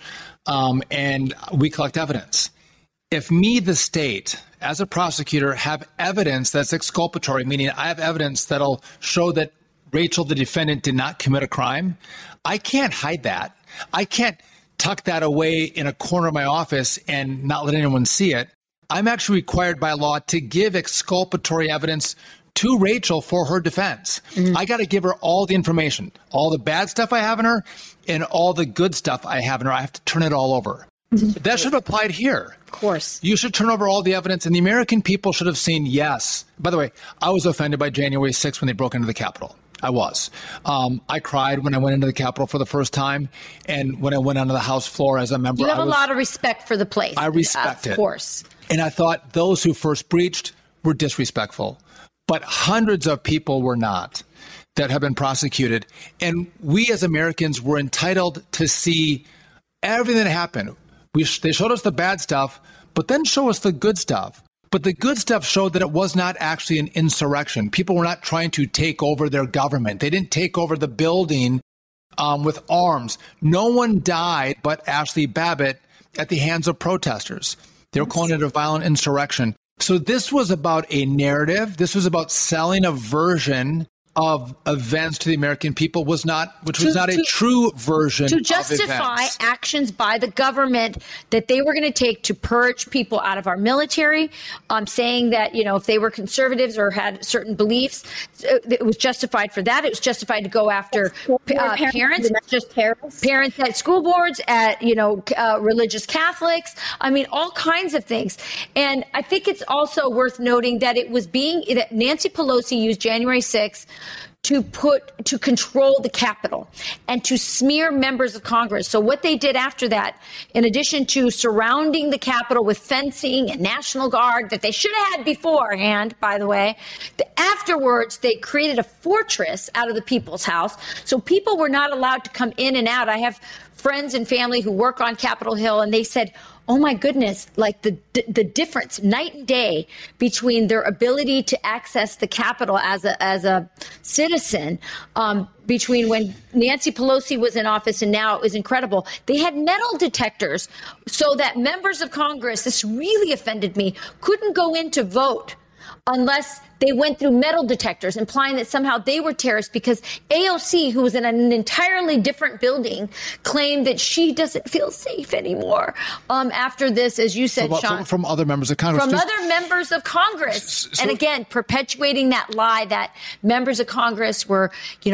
and we collect evidence. If me, the state, as a prosecutor, have evidence that's exculpatory, meaning I have evidence that'll show that Rachel, the defendant, did not commit a crime, I can't hide that. I can't tuck that away in a corner of my office and not let anyone see it. I'm actually required by law to give exculpatory evidence to Rachel for her defense. I got to give her all the information, all the bad stuff I have in her and all the good stuff I have in her. I have to turn it all over. That should have applied here. Of course. You should turn over all the evidence, and the American people should have seen yes. By the way, I was offended by January 6th when they broke into the Capitol. I was. I cried when I went into the Capitol for the first time, and when I went onto the House floor as a member. You have a lot of respect for the place. I respect it. Of course. And I thought those who first breached were disrespectful. But hundreds of people were not that have been prosecuted. And we as Americans were entitled to see everything that happened. They showed us the bad stuff, but then show us the good stuff. But the good stuff showed that it was not actually an insurrection. People were not trying to take over their government. They didn't take over the building with arms. No one died but Ashley Babbitt at the hands of protesters. They were calling it a violent insurrection. So this was about a narrative. This was about selling a version of events to the American people, which was not a true version of events. To justify actions by the government that they were going to take to purge people out of our military, saying that, if they were conservatives or had certain beliefs, it was justified for that. It was justified to go after parents, just parents at school boards, at, religious Catholics. I mean, all kinds of things. And I think it's also worth noting that that Nancy Pelosi used January 6th to control the Capitol and to smear members of Congress. So what they did after that, in addition to surrounding the Capitol with fencing and National Guard that they should have had beforehand, by the way, afterwards they created a fortress out of the People's House. So people were not allowed to come in and out. I have friends and family who work on Capitol Hill, and they said, oh my goodness, like the difference night and day between their ability to access the Capitol as a citizen, between when Nancy Pelosi was in office and now, it was incredible. They had metal detectors so that members of Congress, this really offended me, couldn't go in to vote unless they went through metal detectors, implying that somehow they were terrorists, because AOC, who was in an entirely different building, claimed that she doesn't feel safe anymore after this, as you said, Sean. From other members of Congress. From other members of Congress. And again, perpetuating that lie that members of Congress were,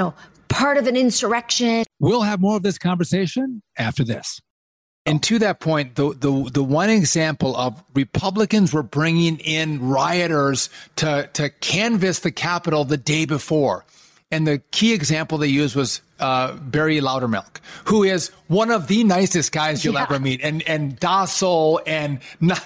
part of an insurrection. We'll have more of this conversation after this. And to that point, the one example of Republicans were bringing in rioters to canvass the Capitol the day before. And the key example they used was Barry Loudermilk, who is one of the nicest guys you'll ever meet, and docile and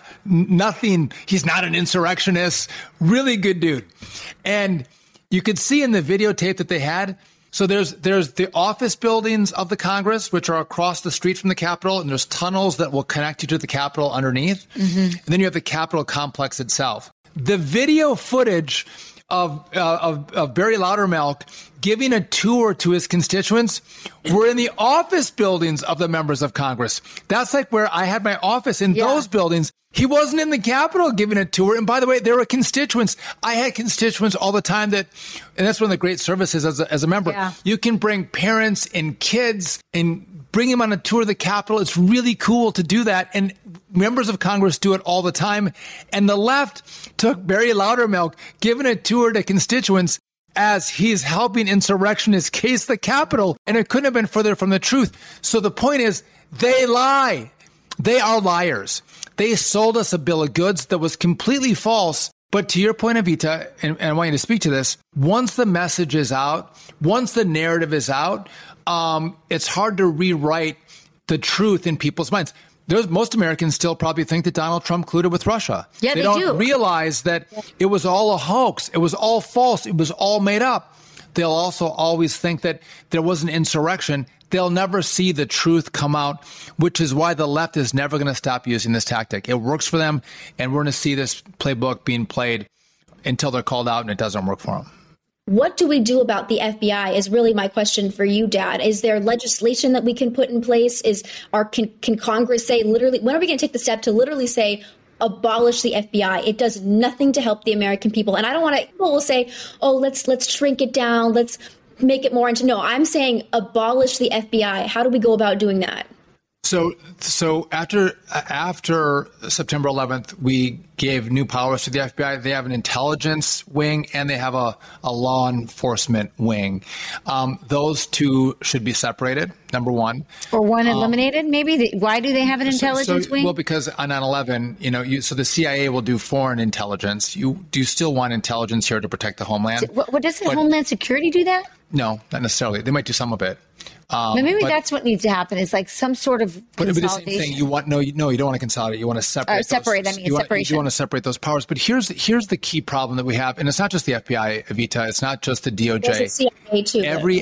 nothing. He's not an insurrectionist. Really good dude. And you could see in the videotape that they had, so there's the office buildings of the Congress, which are across the street from the Capitol, and there's tunnels that will connect you to the Capitol underneath. Mm-hmm. And then you have the Capitol complex itself. The video footage of Barry Loudermilk giving a tour to his constituents were in the office buildings of the members of Congress. That's like where I had my office, in those buildings. He wasn't in the Capitol giving a tour. And by the way, there were constituents. I had constituents all the time and that's one of the great services as a member. Yeah. You can bring parents and kids and bring them on a tour of the Capitol. It's really cool to do that. And members of Congress do it all the time. And the left took Barry Loudermilk giving a tour to constituents as he's helping insurrectionists case the Capitol, and it couldn't have been further from the truth. So the point is, they lie. They are liars. They sold us a bill of goods that was completely false. But to your point, Evita, and I want you to speak to this, once the message is out, once the narrative is out, it's hard to rewrite the truth in people's minds. Most Americans still probably think that Donald Trump colluded with Russia. Yeah, they don't realize that it was all a hoax. It was all false. It was all made up. They'll also always think that there was an insurrection. They'll never see the truth come out, which is why the left is never going to stop using this tactic. It works for them, and we're going to see this playbook being played until they're called out and it doesn't work for them. What do we do about the FBI is really my question for you, Dad. Is there legislation that we can put in place? Can Congress say literally, when are we going to take the step to literally say, abolish the FBI? It does nothing to help the American people. And I don't want to, people will say, oh, let's shrink it down. Let's make it more into, no, I'm saying abolish the FBI. How do we go about doing that? So after September 11th, we gave new powers to the FBI. They have an intelligence wing and they have a law enforcement wing. Those two should be separated, number one. Or one eliminated, maybe? Why do they have an intelligence wing? Well, because on 9/11, so the CIA will do foreign intelligence. Do you still want intelligence here to protect the homeland? What doesn't Homeland Security do that? No, not necessarily. They might do some of it. Maybe that's what needs to happen. Is like some sort of consolidation. But it'd be the same thing. You don't want to consolidate. You want to separate. Separation. You want to separate those powers. But here's the key problem that we have, and it's not just the FBI, Evita. It's not just the DOJ. There's a CIA too. Every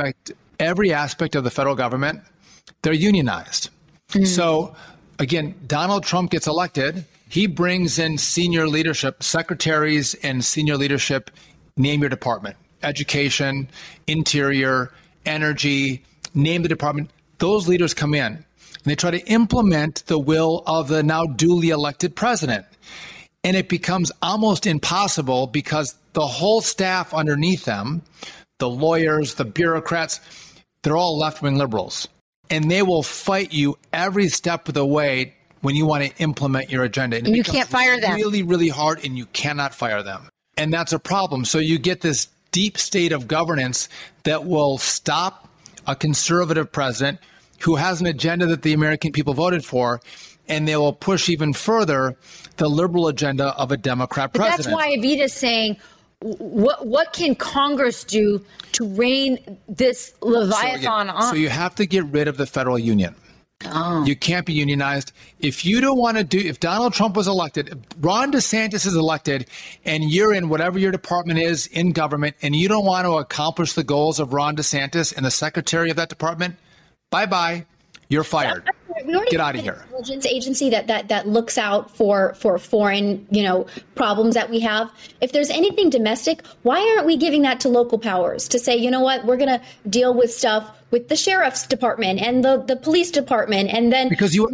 aspect of the federal government, they're unionized. Mm-hmm. So again, Donald Trump gets elected. He brings in senior leadership, secretaries, and senior leadership. Name your department: education, interior, energy. Name the department. Those leaders come in and they try to implement the will of the now duly elected president. And it becomes almost impossible because the whole staff underneath them, the lawyers, the bureaucrats, they're all left-wing liberals. And they will fight you every step of the way when you want to implement your agenda. And you can't fire them. Really, really hard, and you cannot fire them. And that's a problem. So you get this deep state of governance that will stop a conservative president who has an agenda that the American people voted for, and they will push even further the liberal agenda of a Democrat president. That's why Evita's saying, what can Congress do to rein this Leviathan on? So you have to get rid of the federal union. Oh. You can't be unionized. If you don't want to if Donald Trump was elected, Ron DeSantis is elected, and you're in whatever your department is in government, and you don't want to accomplish the goals of Ron DeSantis and the secretary of that department, bye-bye. You're fired. Get out of here. Intelligence agency that looks out for foreign, problems that we have. If there's anything domestic, why aren't we giving that to local powers to say, you know what, we're going to deal with stuff with the sheriff's department and the police department, and then because you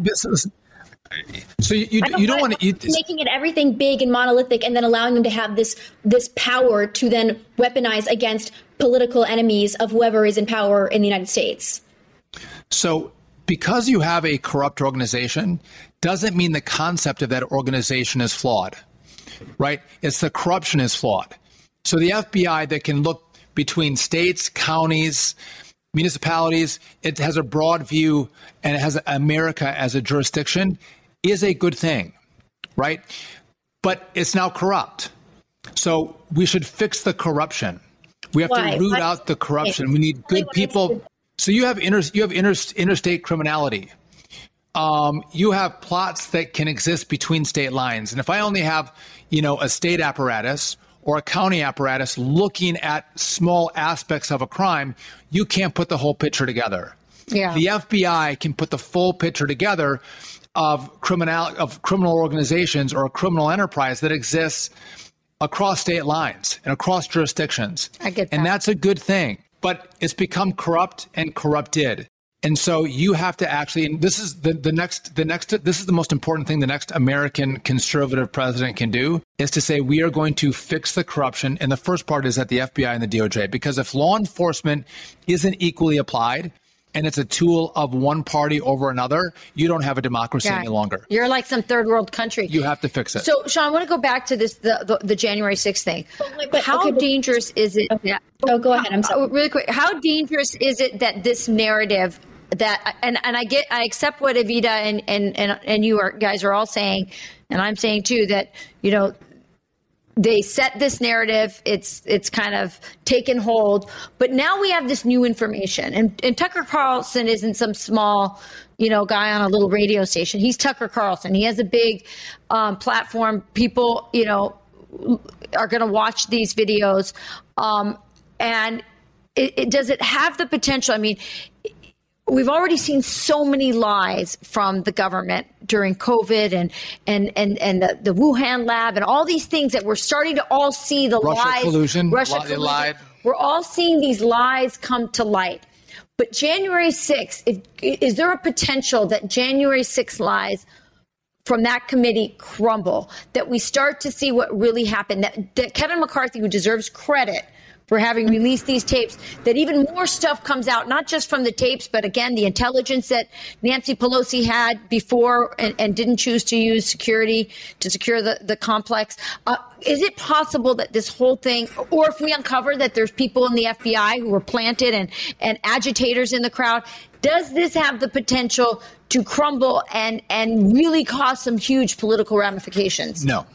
don't want to making it everything big and monolithic, and then allowing them to have this power to then weaponize against political enemies of whoever is in power in the United States. So because you have a corrupt organization doesn't mean the concept of that organization is flawed, right? It's the corruption is flawed. So the FBI that can look between states, counties, municipalities, it has a broad view and it has America as a jurisdiction is a good thing, right? But it's now corrupt. So we should fix the corruption. We have to root out the corruption. We need good people. So you have interstate criminality. You have plots that can exist between state lines. And if I only have, a state apparatus or a county apparatus looking at small aspects of a crime, you can't put the whole picture together. Yeah. The FBI can put the full picture together of criminal organizations or a criminal enterprise that exists across state lines and across jurisdictions. I get that. And that's a good thing. But it's become corrupt and corrupted. And so you have to actually, and this is this is the most important thing the next American conservative president can do, is to say we are going to fix the corruption. And the first part is at the FBI and the DOJ, because if law enforcement isn't equally applied, and it's a tool of one party over another, you don't have a democracy any longer. You're like some third world country. You have to fix it. So, Sean, I want to go back to this, the January 6th thing. How dangerous is it? Go ahead. I'm sorry. Really quick. How dangerous is it that this narrative that, and I accept what Evita and you guys are all saying, and I'm saying too, that, they set this narrative, it's kind of taken hold, but now we have this new information, and Tucker Carlson isn't some small, guy on a little radio station. He's Tucker Carlson. He has a big platform. People, are going to watch these videos, and does it have the potential? I mean, we've already seen so many lies from the government during COVID and the Wuhan lab and all these things that we're starting to all see the lies. Russia collusion. Lied. We're all seeing these lies come to light. But January 6th, is there a potential that January 6th lies from that committee crumble, that we start to see what really happened, that Kevin McCarthy, who deserves credit for having released these tapes, that even more stuff comes out, not just from the tapes, but again, the intelligence that Nancy Pelosi had before and didn't choose to use security to secure the complex. Is it possible that this whole thing, or if we uncover that there's people in the FBI who were planted and agitators in the crowd, does this have the potential to crumble and really cause some huge political ramifications? No.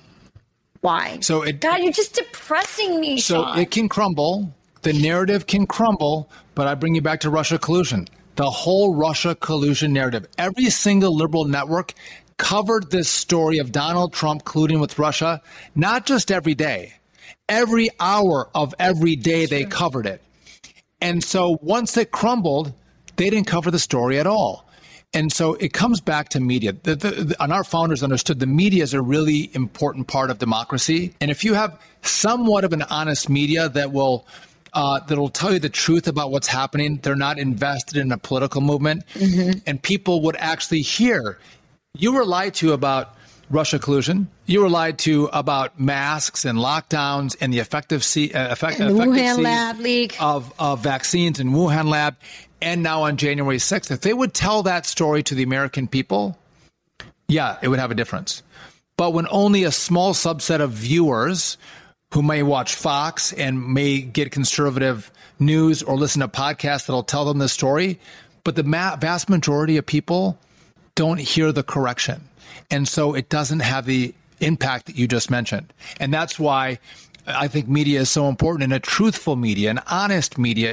Why? God, you're just depressing me, Sean. So it can crumble. The narrative can crumble, but I bring you back to Russia collusion. The whole Russia collusion narrative. Every single liberal network covered this story of Donald Trump colluding with Russia, not just every day. Every hour of every day they covered it. And so once it crumbled, they didn't cover the story at all. And so it comes back to media. And our founders understood the media is a really important part of democracy. And if you have somewhat of an honest media that'll tell you the truth about what's happening, they're not invested in a political movement, and people would actually hear, you were lied to about Russia collusion. You were lied to about masks and lockdowns and the effectiveness Wuhan lab leak of vaccines in Wuhan lab. And now on January 6th, if they would tell that story to the American people, yeah, it would have a difference. But when only a small subset of viewers who may watch Fox and may get conservative news or listen to podcasts that'll tell them the story, but the vast majority of people don't hear the correction. And so it doesn't have the impact that you just mentioned. And that's why I think media is so important, and a truthful media, an honest media,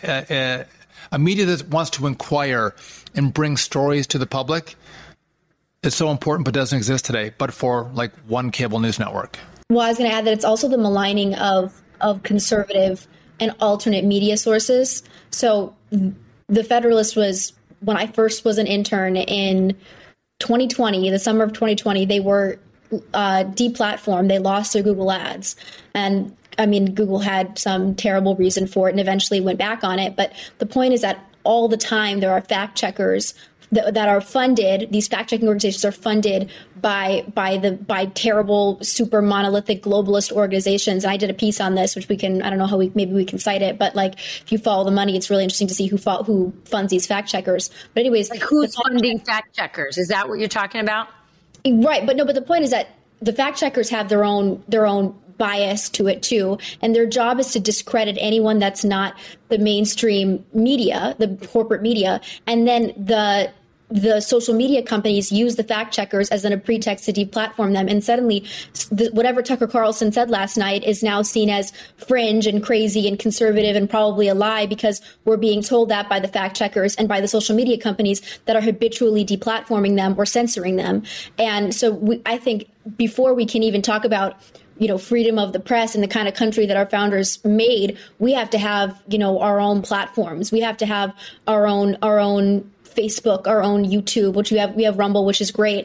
a media that wants to inquire and bring stories to the public is so important, but doesn't exist today, but for like one cable news network. Well, I was going to add that it's also the maligning of conservative and alternate media sources. So the Federalist was, when I first was an intern in 2020, the summer of 2020, they were deplatformed. They lost their Google ads. And I mean, Google had some terrible reason for it and eventually went back on it. But the point is that all the time there are fact checkers that are funded. These fact checking organizations are funded by terrible, super monolithic globalist organizations. And I did a piece on this, which we can, I don't know how maybe we can cite it, but like if you follow the money, it's really interesting to see who funds these fact checkers. But anyways, like who's funding fact checkers? Is that what you're talking about? Right. But the point is that the fact checkers have their own bias to it too, and their job is to discredit anyone that's not the mainstream media, the corporate media, and then the social media companies use the fact checkers as a pretext to deplatform them, and suddenly whatever Tucker Carlson said last night is now seen as fringe and crazy and conservative and probably a lie, because we're being told that by the fact checkers and by the social media companies that are habitually deplatforming them or censoring them. And so I think before we can even talk about freedom of the press and the kind of country that our founders made, we have to have, our own platforms. We have to have our own Facebook, our own YouTube, which we have Rumble, which is great.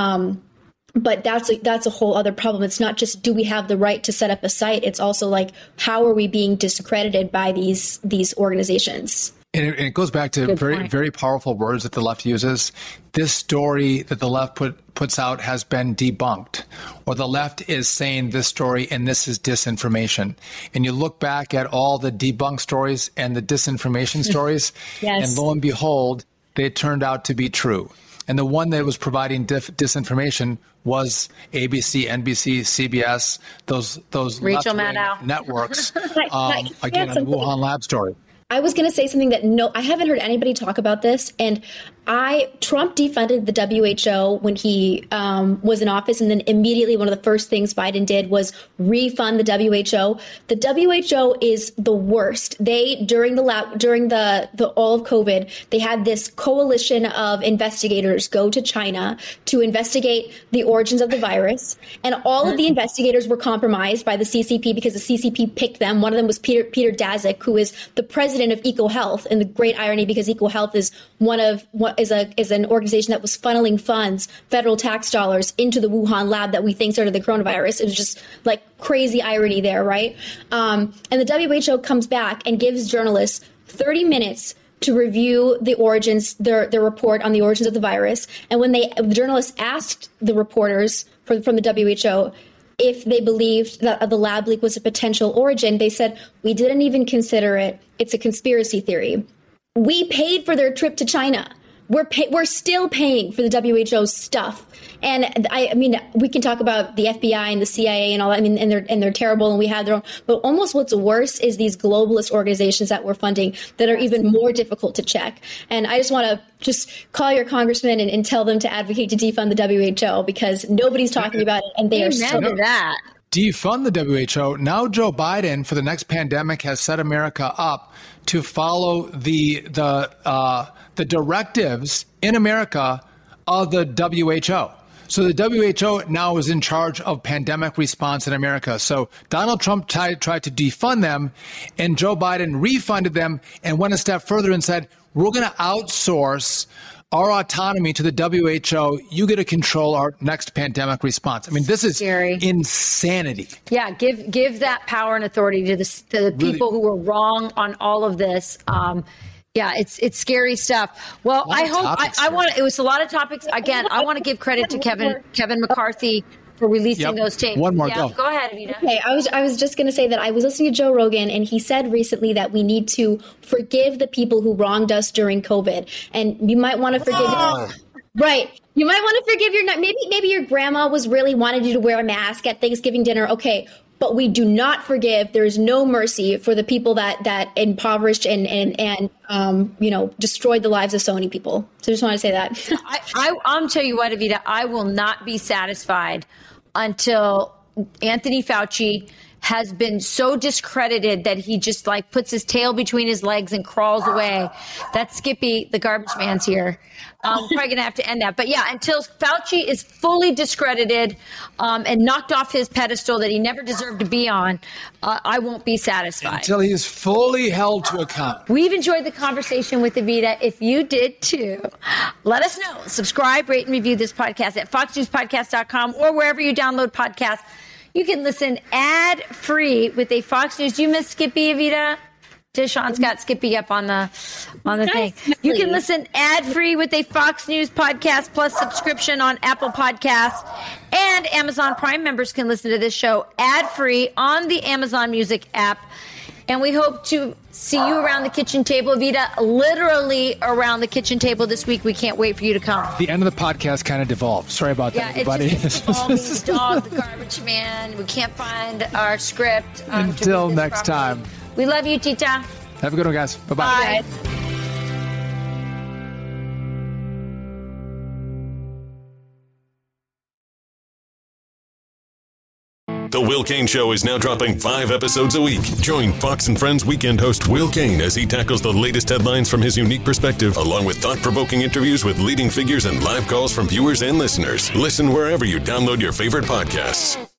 But that's a whole other problem. It's not just, do we have the right to set up a site? It's also like, how are we being discredited by these organizations? And it goes back to very powerful words that the left uses. This story that the left puts out has been debunked, or the left is saying this story and this is disinformation. And you look back at all the debunked stories and the disinformation stories, yes. And lo and behold, they turned out to be true. And the one that was providing disinformation was ABC, NBC, CBS, those Rachel left-wing Maddow networks. Again, on the Wuhan lab story. I was going to say something that I haven't heard anybody talk about this. And Trump defunded the WHO when he was in office. And then immediately one of the first things Biden did was refund the WHO. The WHO is the worst. During the all of COVID, they had this coalition of investigators go to China to investigate the origins of the virus. And all of the investigators were compromised by the CCP because the CCP picked them. One of them was Peter Daszak, who is the president of EcoHealth. And the great irony, because EcoHealth is is an organization that was funneling funds, federal tax dollars, into the Wuhan lab that we think started the coronavirus. It was just like crazy irony there, right? And the WHO comes back and gives journalists 30 minutes to review the origins, their report on the origins of the virus. And when the journalists asked the reporters from the WHO if they believed that the lab leak was a potential origin, they said, we didn't even consider it. It's a conspiracy theory. We paid for their trip to China. We're still paying for the WHO's stuff. And I mean, we can talk about the FBI and the CIA and all that. I mean, and they're terrible and we have their own. But almost what's worse is these globalist organizations that we're funding that are even more difficult to check. And I just want to call your congressman and tell them to advocate to defund the WHO because nobody's talking about it and they are so that. Defund the WHO. Now Joe Biden, for the next pandemic, has set America up to follow the directives in America of the WHO. So the WHO now is in charge of pandemic response in America. So Donald Trump tried to defund them, and Joe Biden refunded them and went a step further and said, we're going to outsource our autonomy to the WHO. You get to control our next pandemic response. I mean, this is scary. Insanity. Yeah, give that power and authority to the people who were wrong on all of this. Yeah, it's scary stuff. Well, I hope it was a lot of topics. Again, I want to give credit to Kevin McCarthy for releasing those tapes. One more, go ahead, Evita. Okay, I was just going to say that I was listening to Joe Rogan, and he said recently that we need to forgive the people who wronged us during COVID, and you might want to forgive. Right. You might want to forgive maybe your grandma was really wanted you to wear a mask at Thanksgiving dinner. Okay. But we do not forgive. There is no mercy for the people that impoverished and destroyed the lives of so many people. So I just want to say that. I'm tell you what, Evita, I will not be satisfied until Anthony Fauci has been so discredited that he just puts his tail between his legs and crawls away. That's Skippy, the garbage man's here. Probably going to have to end that. But yeah, until Fauci is fully discredited and knocked off his pedestal that he never deserved to be on, I won't be satisfied. Until he is fully held to account. We've enjoyed the conversation with Evita. If you did too, let us know. Subscribe, rate, and review this podcast at foxnewspodcast.com or wherever you download podcasts. You can listen ad-free with a Fox News. Do you miss Skippy, Evita? Deshaun's got Skippy up on the thing. You can listen ad-free with a Fox News podcast plus subscription on Apple Podcasts. And Amazon Prime members can listen to this show ad-free on the Amazon Music app. And we hope to see you around the kitchen table, Evita, literally around the kitchen table this week. We can't wait for you to come. The end of the podcast kind of devolved. Sorry about that, everybody. It's just dog, the garbage man. We can't find our script. Until next time. We love you, Tita. Have a good one, guys. Bye-bye. Bye. The Will Cain Show is now dropping 5 episodes a week. Join Fox and Friends weekend host Will Cain as he tackles the latest headlines from his unique perspective, along with thought-provoking interviews with leading figures and live calls from viewers and listeners. Listen wherever you download your favorite podcasts.